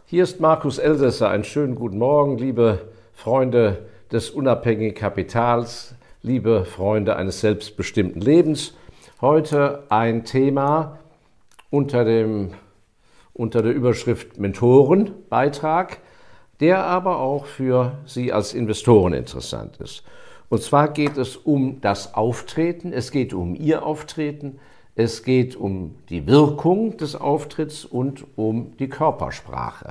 Hier ist Markus Elsässer. Einen schönen guten Morgen, liebe Freunde des unabhängigen Kapitals, liebe Freunde eines selbstbestimmten Lebens. Heute ein Thema unter der Überschrift Mentorenbeitrag, der aber auch für Sie als Investoren interessant ist. Und zwar geht es um das Auftreten, es geht um Ihr Auftreten, es geht um die Wirkung des Auftritts und um die Körpersprache.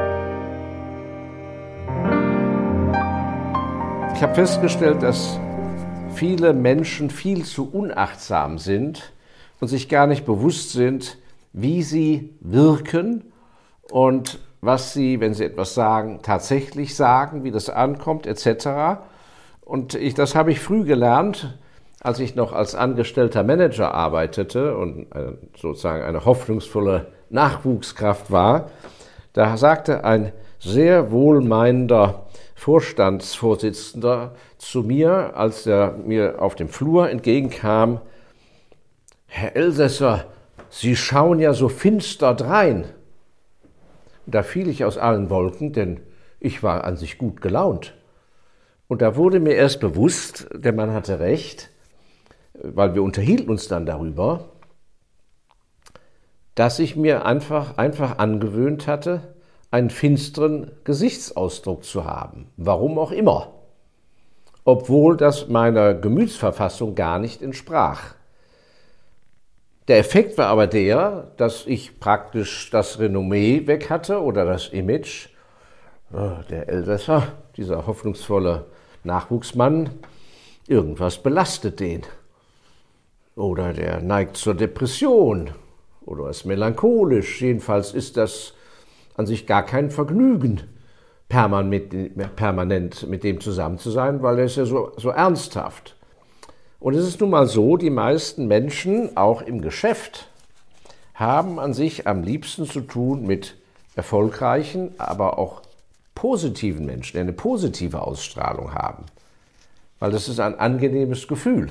Ich habe festgestellt, dass viele Menschen viel zu unachtsam sind und sich gar nicht bewusst sind, wie sie wirken und was sie, wenn sie etwas sagen, tatsächlich sagen, wie das ankommt, etc. Und das habe ich früh gelernt, als ich noch als angestellter Manager arbeitete und sozusagen eine hoffnungsvolle Nachwuchskraft war. Da sagte ein sehr wohlmeinender Vorstandsvorsitzender zu mir, als er mir auf dem Flur entgegenkam: Herr Elsässer, Sie schauen ja so finster drein. Und da fiel ich aus allen Wolken, denn ich war an sich gut gelaunt. Und da wurde mir erst bewusst, der Mann hatte recht, weil wir unterhielten uns dann darüber, dass ich mir einfach angewöhnt hatte, einen finsteren Gesichtsausdruck zu haben. Warum auch immer. Obwohl das meiner Gemütsverfassung gar nicht entsprach. Der Effekt war aber der, dass ich praktisch das Renommee weg hatte oder das Image. Der Elsässer, dieser hoffnungsvolle Nachwuchsmann, irgendwas belastet den. Oder der neigt zur Depression oder ist melancholisch. Jedenfalls ist das an sich gar kein Vergnügen, permanent mit dem zusammen zu sein, weil er ist ja so ernsthaft. Und es ist nun mal so, die meisten Menschen, auch im Geschäft, haben an sich am liebsten zu tun mit erfolgreichen, aber auch positiven Menschen, die eine positive Ausstrahlung haben. Weil das ist ein angenehmes Gefühl.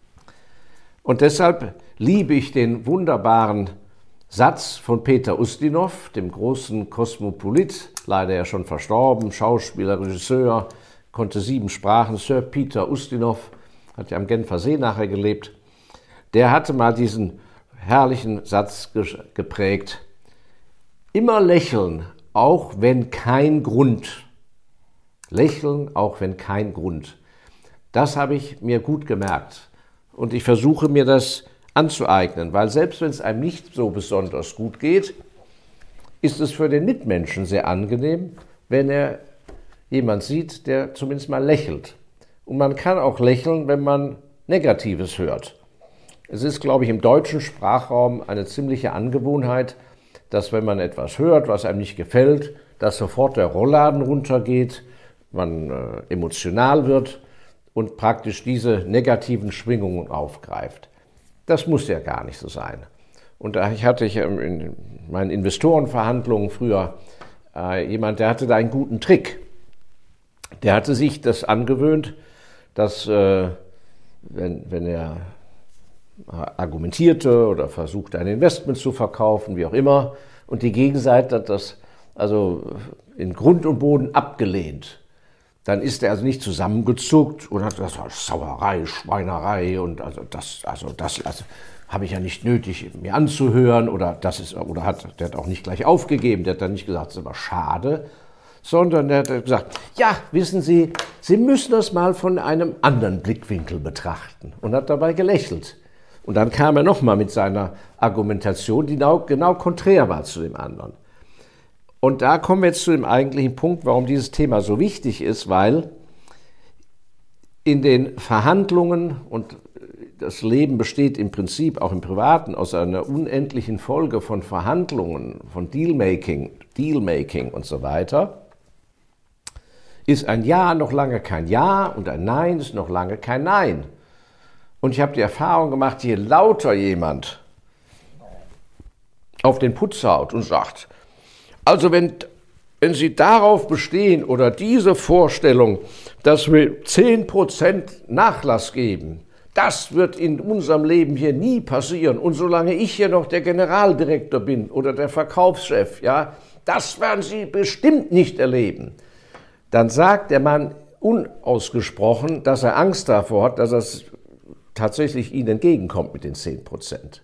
Und deshalb liebe ich den wunderbaren Satz von Peter Ustinov, dem großen Kosmopolit, leider ja schon verstorben, Schauspieler, Regisseur, konnte 7 Sprachen, Sir Peter Ustinov, hat ja am Genfer See nachher gelebt. Der hatte mal diesen herrlichen Satz geprägt: Immer lächeln, auch wenn kein Grund. Lächeln, auch wenn kein Grund. Das habe ich mir gut gemerkt. Und ich versuche mir das anzueignen, weil selbst wenn es einem nicht so besonders gut geht, ist es für den Mitmenschen sehr angenehm, wenn er jemand sieht, der zumindest mal lächelt. Und man kann auch lächeln, wenn man Negatives hört. Es ist, glaube ich, im deutschen Sprachraum eine ziemliche Angewohnheit, dass wenn man etwas hört, was einem nicht gefällt, dass sofort der Rollladen runtergeht, man emotional wird und praktisch diese negativen Schwingungen aufgreift. Das muss ja gar nicht so sein. Und da hatte ich in meinen Investorenverhandlungen früher jemand, der hatte da einen guten Trick. Der hatte sich das angewöhnt, dass wenn er argumentierte oder versuchte, ein Investment zu verkaufen, wie auch immer, und die Gegenseite hat das also in Grund und Boden abgelehnt, dann ist er also nicht zusammengezuckt und hat gesagt, Sauerei, Schweinerei und das habe ich ja nicht nötig, mir anzuhören der hat auch nicht gleich aufgegeben, der hat dann nicht gesagt, das ist aber schade, sondern der hat gesagt, ja, wissen Sie, Sie müssen das mal von einem anderen Blickwinkel betrachten und hat dabei gelächelt. Und dann kam er nochmal mit seiner Argumentation, die genau konträr war zu dem anderen. Und da kommen wir jetzt zu dem eigentlichen Punkt, warum dieses Thema so wichtig ist, weil in den Verhandlungen, und das Leben besteht im Prinzip auch im Privaten aus einer unendlichen Folge von Verhandlungen, von Dealmaking und so weiter, ist ein Ja noch lange kein Ja und ein Nein ist noch lange kein Nein. Und ich habe die Erfahrung gemacht, je lauter jemand auf den Putz haut und sagt, also wenn Sie darauf bestehen oder diese Vorstellung, dass wir 10% Nachlass geben, das wird in unserem Leben hier nie passieren. Und solange ich hier noch der Generaldirektor bin oder der Verkaufschef, ja, das werden Sie bestimmt nicht erleben. Dann sagt der Mann unausgesprochen, dass er Angst davor hat, dass es tatsächlich Ihnen entgegenkommt mit den 10%.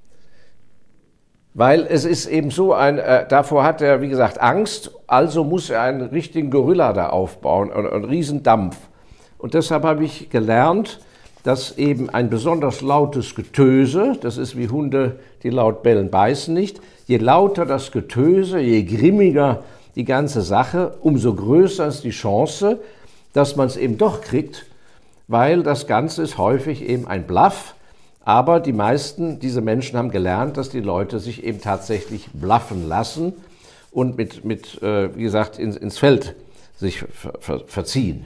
Weil es ist eben so, davor hat er, wie gesagt, Angst, also muss er einen richtigen Gorilla da aufbauen, einen riesen Dampf. Und deshalb habe ich gelernt, dass eben ein besonders lautes Getöse, das ist wie Hunde, die laut bellen, beißen nicht, je lauter das Getöse, je grimmiger die ganze Sache, umso größer ist die Chance, dass man es eben doch kriegt, weil das Ganze ist häufig eben ein Bluff. Aber die meisten dieser Menschen haben gelernt, dass die Leute sich eben tatsächlich bluffen lassen und wie gesagt, ins Feld sich verziehen.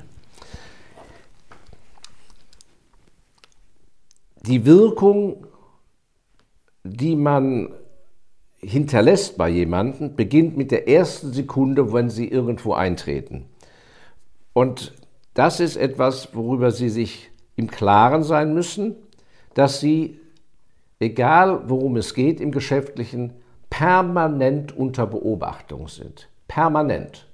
Die Wirkung, die man hinterlässt bei jemandem, beginnt mit der ersten Sekunde, wenn sie irgendwo eintreten. Und das ist etwas, worüber Sie sich im Klaren sein müssen, dass Sie, egal worum es geht im Geschäftlichen, permanent unter Beobachtung sind. Permanent.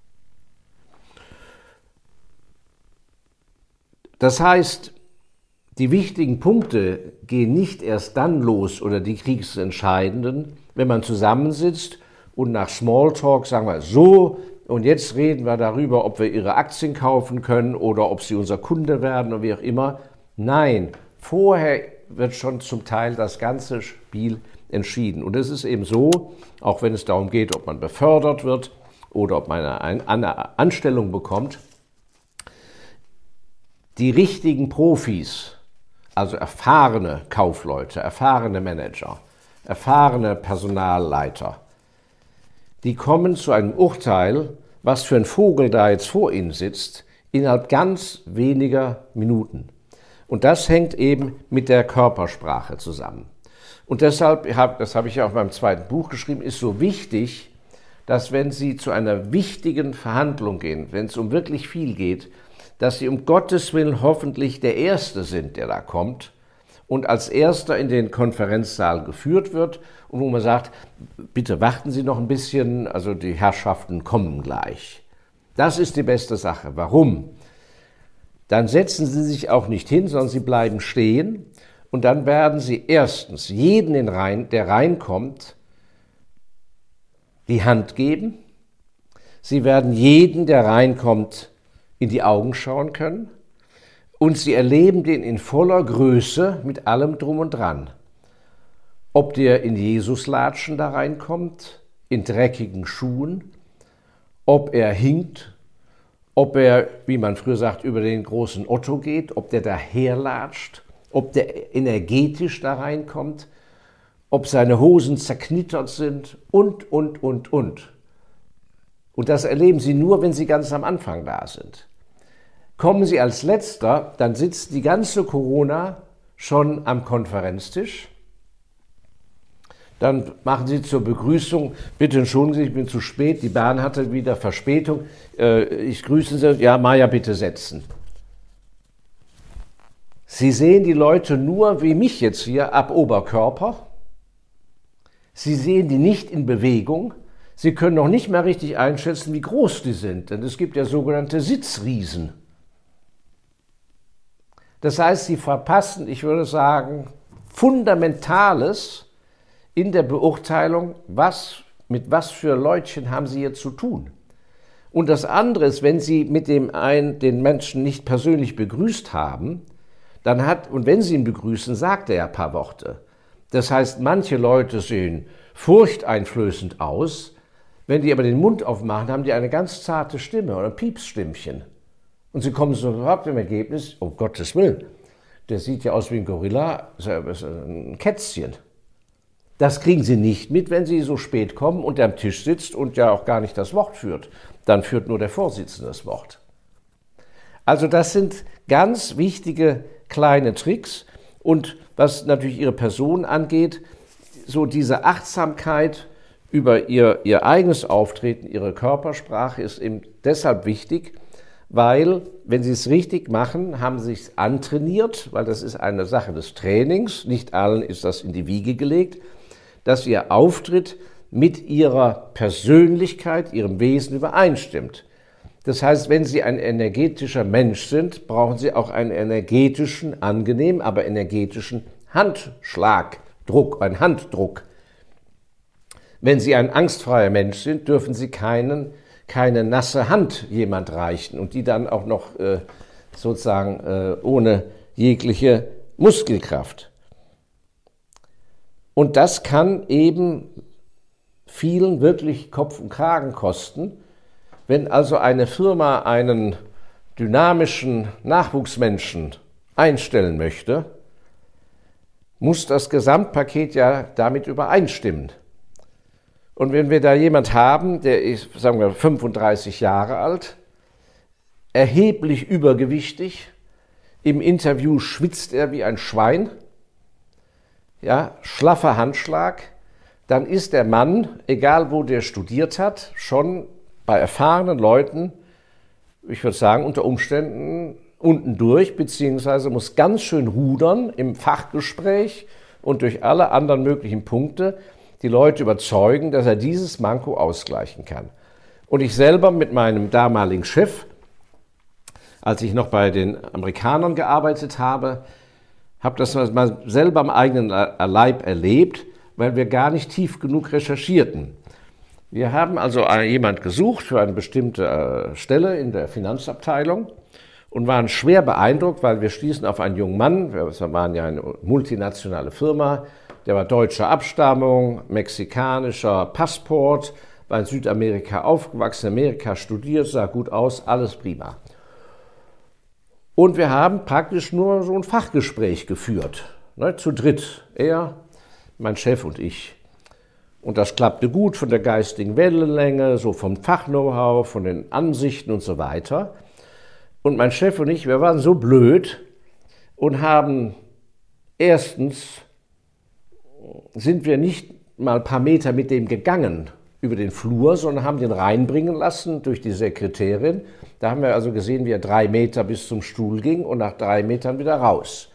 Das heißt, die wichtigen Punkte gehen nicht erst dann los oder die kriegsentscheidenden, wenn man zusammensitzt und nach Smalltalk sagen wir so, und jetzt reden wir darüber, ob wir Ihre Aktien kaufen können oder ob Sie unser Kunde werden oder wie auch immer. Nein, vorher wird schon zum Teil das ganze Spiel entschieden. Und es ist eben so, auch wenn es darum geht, ob man befördert wird oder ob man eine Anstellung bekommt, die richtigen Profis, also erfahrene Kaufleute, erfahrene Manager, erfahrene Personalleiter, die kommen zu einem Urteil, was für ein Vogel da jetzt vor ihnen sitzt, innerhalb ganz weniger Minuten. Und das hängt eben mit der Körpersprache zusammen. Und deshalb, das habe ich ja auch in meinem zweiten Buch geschrieben, ist so wichtig, dass wenn Sie zu einer wichtigen Verhandlung gehen, wenn es um wirklich viel geht, dass Sie um Gottes Willen hoffentlich der Erste sind, der da kommt und als Erster in den Konferenzsaal geführt wird und wo man sagt, bitte warten Sie noch ein bisschen, also die Herrschaften kommen gleich. Das ist die beste Sache. Warum? Dann setzen Sie sich auch nicht hin, sondern Sie bleiben stehen und dann werden Sie erstens jeden, der reinkommt, die Hand geben. Sie werden jeden, der reinkommt, in die Augen schauen können und Sie erleben den in voller Größe mit allem drum und dran. Ob der in Jesuslatschen da reinkommt, in dreckigen Schuhen, ob er hinkt, ob er, wie man früher sagt, über den großen Otto geht, ob der daherlatscht, ob der energetisch da reinkommt, ob seine Hosen zerknittert sind und. Und das erleben Sie nur, wenn Sie ganz am Anfang da sind. Kommen Sie als Letzter, dann sitzt die ganze Corona schon am Konferenztisch. Dann machen Sie zur Begrüßung, bitte entschuldigen Sie, ich bin zu spät, die Bahn hatte wieder Verspätung. Ich grüße Sie, ja, Maja, bitte setzen. Sie sehen die Leute nur, wie mich jetzt hier, ab Oberkörper. Sie sehen die nicht in Bewegung. Sie können noch nicht mehr richtig einschätzen, wie groß die sind, denn es gibt ja sogenannte Sitzriesen. Das heißt, Sie verpassen, ich würde sagen, Fundamentales in der Beurteilung, mit was für Leutchen haben Sie hier zu tun. Und das andere ist, wenn Sie mit den Menschen nicht persönlich begrüßt haben, und wenn Sie ihn begrüßen, sagt er ja ein paar Worte. Das heißt, manche Leute sehen furchteinflößend aus, wenn die aber den Mund aufmachen, haben die eine ganz zarte Stimme oder ein Piepsstimmchen. Und Sie kommen sofort im Ergebnis, um Gottes Willen, der sieht ja aus wie ein Gorilla, ist ein Kätzchen. Das kriegen Sie nicht mit, wenn Sie so spät kommen und der am Tisch sitzt und ja auch gar nicht das Wort führt. Dann führt nur der Vorsitzende das Wort. Also das sind ganz wichtige kleine Tricks. Und was natürlich Ihre Person angeht, so diese Achtsamkeit über ihr eigenes Auftreten, Ihre Körpersprache ist eben deshalb wichtig, weil, wenn Sie es richtig machen, haben Sie es antrainiert, weil das ist eine Sache des Trainings, nicht allen ist das in die Wiege gelegt, dass Ihr Auftritt mit ihrer Persönlichkeit, ihrem Wesen übereinstimmt. Das heißt, wenn Sie ein energetischer Mensch sind, brauchen Sie auch einen energetischen, angenehmen, aber energetischen Handschlagdruck, einen Handdruck. Wenn Sie ein angstfreier Mensch sind, dürfen Sie keine nasse Hand jemand reichen und die dann auch noch sozusagen ohne jegliche Muskelkraft. Und das kann eben vielen wirklich Kopf und Kragen kosten. Wenn also eine Firma einen dynamischen Nachwuchsmenschen einstellen möchte, muss das Gesamtpaket ja damit übereinstimmen. Und wenn wir da jemand haben, der ist, sagen wir, 35 Jahre alt, erheblich übergewichtig, im Interview schwitzt er wie ein Schwein, ja, schlaffer Handschlag, dann ist der Mann, egal wo der studiert hat, schon bei erfahrenen Leuten, ich würde sagen, unter Umständen unten durch, beziehungsweise muss ganz schön rudern im Fachgespräch und durch alle anderen möglichen Punkte die Leute überzeugen, dass er dieses Manko ausgleichen kann. Und ich selber mit meinem damaligen Chef, als ich noch bei den Amerikanern gearbeitet habe das mal selber am eigenen Leib erlebt, weil wir gar nicht tief genug recherchierten. Wir haben also jemand gesucht für eine bestimmte Stelle in der Finanzabteilung und waren schwer beeindruckt, weil wir stießen auf einen jungen Mann, wir waren ja eine multinationale Firma, der war deutscher Abstammung, mexikanischer Passport, war in Südamerika aufgewachsen, in Amerika studiert, sah gut aus, alles prima. Und wir haben praktisch nur so ein Fachgespräch geführt, ne, zu dritt, er, mein Chef und ich. Und das klappte gut von der geistigen Wellenlänge, so vom Fach-Know-how, von den Ansichten und so weiter. Und mein Chef und ich, wir waren so blöd und haben erstens sind wir nicht mal ein paar Meter mit dem gegangen über den Flur, sondern haben den reinbringen lassen durch die Sekretärin. Da haben wir also gesehen, wie er 3 Meter bis zum Stuhl ging und nach 3 Metern wieder raus.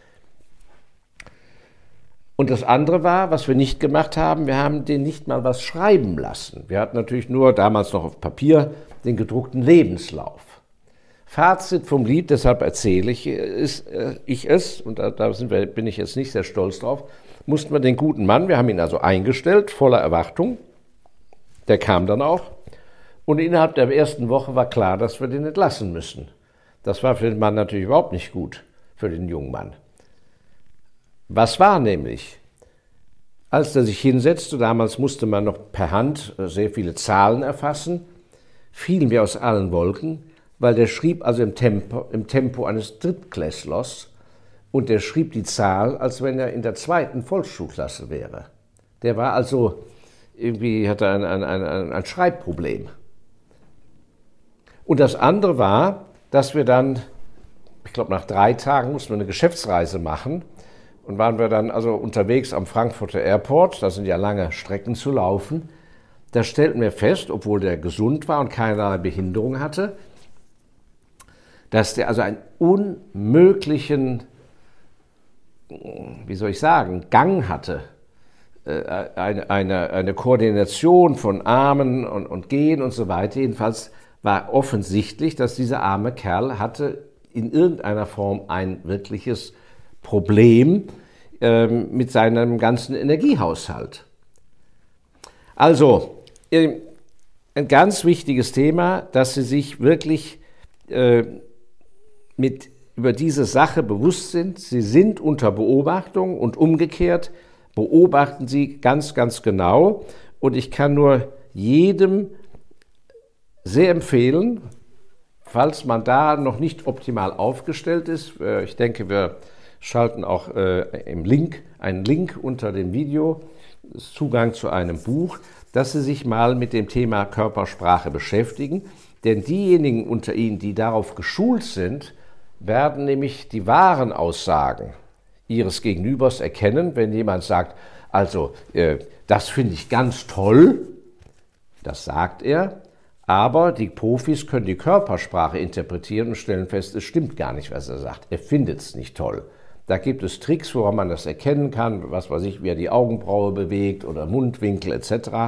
Und das andere war, was wir nicht gemacht haben, wir haben den nicht mal was schreiben lassen. Wir hatten natürlich nur damals noch auf Papier den gedruckten Lebenslauf. Fazit vom Lied, deshalb erzähle ich es, und da bin ich jetzt nicht sehr stolz drauf, mussten wir den guten Mann, wir haben ihn also eingestellt, voller Erwartung, der kam dann auch, und innerhalb der ersten Woche war klar, dass wir den entlassen müssen. Das war für den Mann natürlich überhaupt nicht gut, für den jungen Mann. Was war nämlich? Als er sich hinsetzte, damals musste man noch per Hand sehr viele Zahlen erfassen, fielen wir aus allen Wolken, weil der schrieb also im Tempo eines Drittklässlers und der schrieb die Zahl, als wenn er in der 2. Volksschulklasse wäre. Der war also, irgendwie hatte ein Schreibproblem. Und das andere war, dass wir dann, ich glaube nach 3 Tagen mussten wir eine Geschäftsreise machen und waren wir dann also unterwegs am Frankfurter Airport, da sind ja lange Strecken zu laufen. Da stellten wir fest, obwohl der gesund war und keinerlei Behinderung hatte, dass der also einen unmöglichen, wie soll ich sagen, Gang hatte, eine Koordination von Armen und Gehen und so weiter. Jedenfalls war offensichtlich, dass dieser arme Kerl hatte in irgendeiner Form ein wirkliches Problem mit seinem ganzen Energiehaushalt. Also, ein ganz wichtiges Thema, dass Sie sich wirklich über diese Sache bewusst sind. Sie sind unter Beobachtung und umgekehrt beobachten Sie ganz, ganz genau. Und ich kann nur jedem sehr empfehlen, falls man da noch nicht optimal aufgestellt ist, ich denke, wir schalten auch einen Link unter dem Video, Zugang zu einem Buch, dass Sie sich mal mit dem Thema Körpersprache beschäftigen. Denn diejenigen unter Ihnen, die darauf geschult sind, werden nämlich die wahren Aussagen Ihres Gegenübers erkennen, wenn jemand sagt, also das finde ich ganz toll, das sagt er, aber die Profis können die Körpersprache interpretieren und stellen fest, es stimmt gar nicht, was er sagt. Er findet es nicht toll. Da gibt es Tricks, woran man das erkennen kann, was weiß ich, wie er die Augenbraue bewegt oder Mundwinkel etc.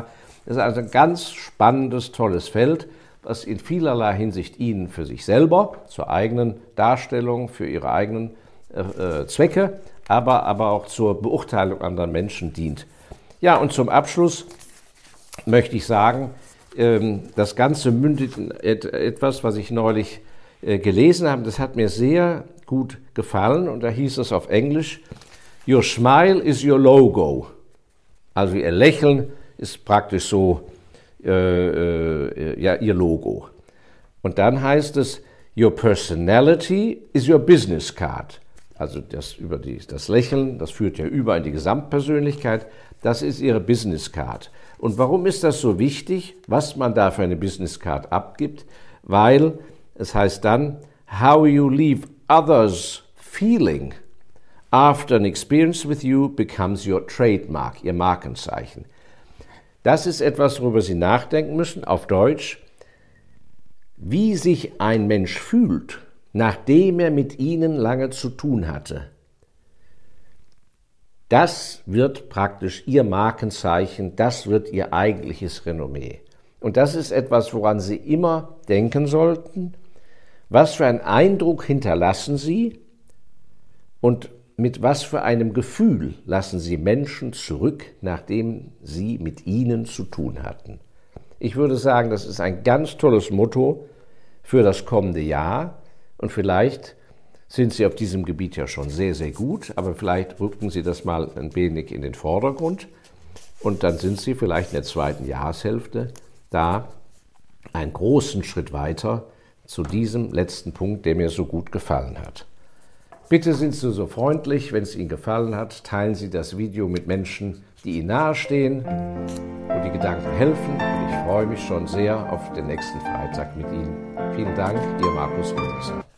Das ist also ein ganz spannendes, tolles Feld, was in vielerlei Hinsicht Ihnen für sich selber, zur eigenen Darstellung, für Ihre eigenen Zwecke, aber auch zur Beurteilung anderer Menschen dient. Ja, und zum Abschluss möchte ich sagen, das Ganze mündet in etwas, was ich neulich gelesen habe. Das hat mir sehr gut gefallen und da hieß es auf Englisch: Your smile is your logo. Also Ihr Lächeln ist praktisch so ja, Ihr Logo. Und dann heißt es: Your personality is your business card. Also das Lächeln, das führt ja über in die Gesamtpersönlichkeit, das ist Ihre Business Card. Und warum ist das so wichtig, was man da für eine Business Card abgibt? Weil es heißt dann, how you leave others feeling after an experience with you becomes your trademark, Ihr Markenzeichen. Das ist etwas, worüber Sie nachdenken müssen, auf Deutsch. Wie sich ein Mensch fühlt, nachdem er mit Ihnen lange zu tun hatte, das wird praktisch Ihr Markenzeichen, das wird Ihr eigentliches Renommee. Und das ist etwas, woran Sie immer denken sollten. Was für einen Eindruck hinterlassen Sie und mit was für einem Gefühl lassen Sie Menschen zurück, nachdem sie mit Ihnen zu tun hatten? Ich würde sagen, das ist ein ganz tolles Motto für das kommende Jahr und vielleicht sind Sie auf diesem Gebiet ja schon sehr, sehr gut, aber vielleicht rücken Sie das mal ein wenig in den Vordergrund und dann sind Sie vielleicht in der zweiten Jahreshälfte da einen großen Schritt weiter zu diesem letzten Punkt, der mir so gut gefallen hat. Bitte sind Sie so freundlich, wenn es Ihnen gefallen hat, teilen Sie das Video mit Menschen, die Ihnen nahestehen, wo die Gedanken helfen. Und ich freue mich schon sehr auf den nächsten Freitag mit Ihnen. Vielen Dank, Ihr Markus Petersen.